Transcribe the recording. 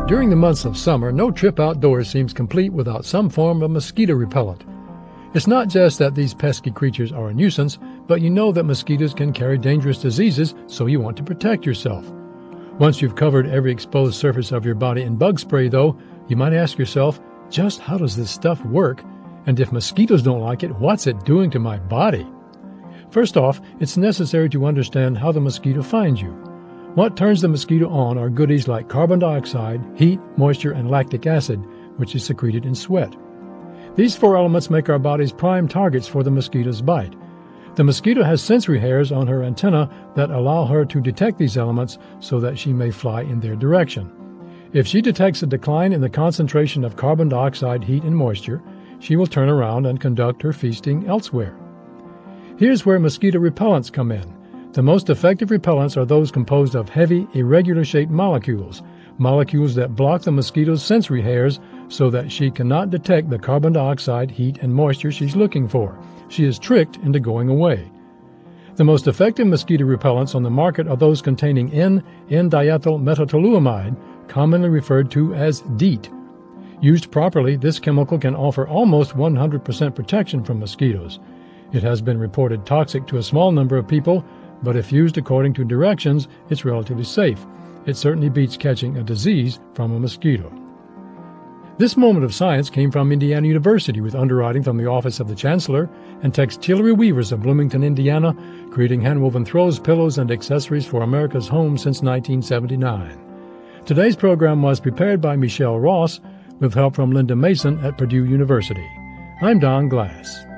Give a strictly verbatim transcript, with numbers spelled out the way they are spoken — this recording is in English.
During the months of summer, no trip outdoors seems complete without some form of mosquito repellent. It's not just that these pesky creatures are a nuisance, but you know that mosquitoes can carry dangerous diseases, so you want to protect yourself. Once you've covered every exposed surface of your body in bug spray, though, you might ask yourself, just how does this stuff work? And if mosquitoes don't like it, what's it doing to my body? First off, it's necessary to understand how the mosquito finds you. What turns the mosquito on are goodies like carbon dioxide, heat, moisture, and lactic acid, which is secreted in sweat. These four elements make our bodies prime targets for the mosquito's bite. The mosquito has sensory hairs on her antenna that allow her to detect these elements so that she may fly in their direction. If she detects a decline in the concentration of carbon dioxide, heat, and moisture, she will turn around and conduct her feasting elsewhere. Here's where mosquito repellents come in. The most effective repellents are those composed of heavy, irregular-shaped molecules, molecules that block the mosquito's sensory hairs so that she cannot detect the carbon dioxide, heat, and moisture she's looking for. She is tricked into going away. The most effective mosquito repellents on the market are those containing N N-diethyl metatoluamide, commonly referred to as DEET. Used properly, this chemical can offer almost one hundred percent protection from mosquitoes. It has been reported toxic to a small number of people, but if used according to directions, it's relatively safe. It certainly beats catching a disease from a mosquito. This moment of science came from Indiana University with underwriting from the Office of the Chancellor and textilery weavers of Bloomington, Indiana, creating handwoven throws, pillows, and accessories for America's home since nineteen seventy-nine. Today's program was prepared by Michelle Ross with help from Linda Mason at Purdue University. I'm Don Glass.